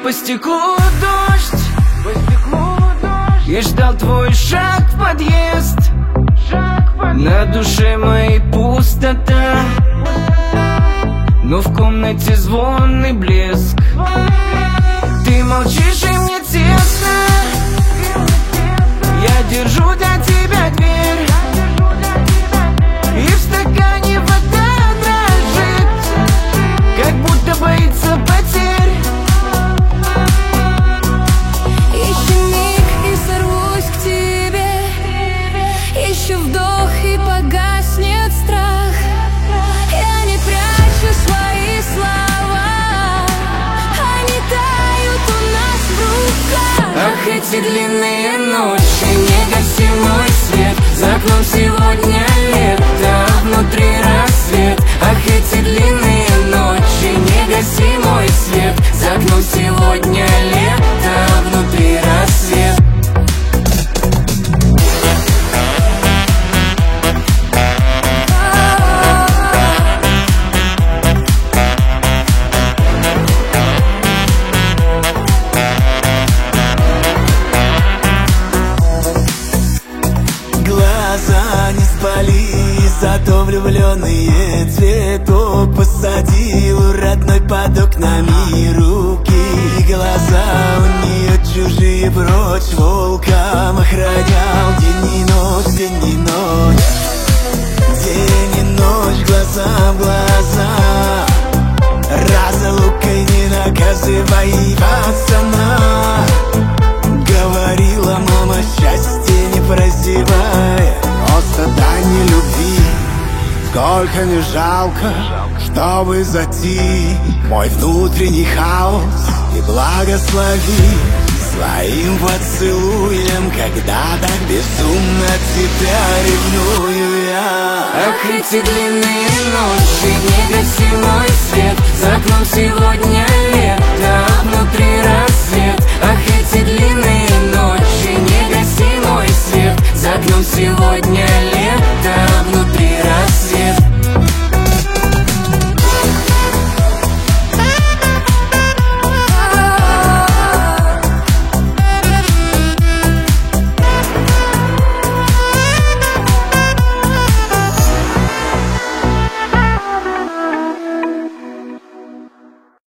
по стеклу дождь, и ждал твой шаг в подъезд. На душе моей пустота, но в комнате звон и блеск. Ты молчишь, и мне тесно. Я держу для тебя дверь, и в стакане вода дрожит, как будто боится потерь. Еще миг и сорвусь к тебе, еще вдох и погаснет страх. Я не прячу свои слова, они тают у нас в руках. Ах, эти длинные ночи, не гаси мой свет. За окном сегодня лето, внутри рассвет. Ах, эти длинные ночи, не гаси мой свет. За окном сегодня лето, внутри рассвет. Глаза не спали, зато влюбленные цветок посадил родной под окнами руки. Глаза у нее чужие, прочь волком охранял день и ночь, день и ночь, день и ночь, глаза в глаза. Разлукой не наказывай пацана. Говорила мама, счастье не прозевай, просто дань любви. Сколько не жалко, чтобы зайти мой внутренний хаос и благослови своим поцелуем, когда так безумно тебя ревную я. Ах, эти длинные ночи, не гаси мой свет. За окном сегодня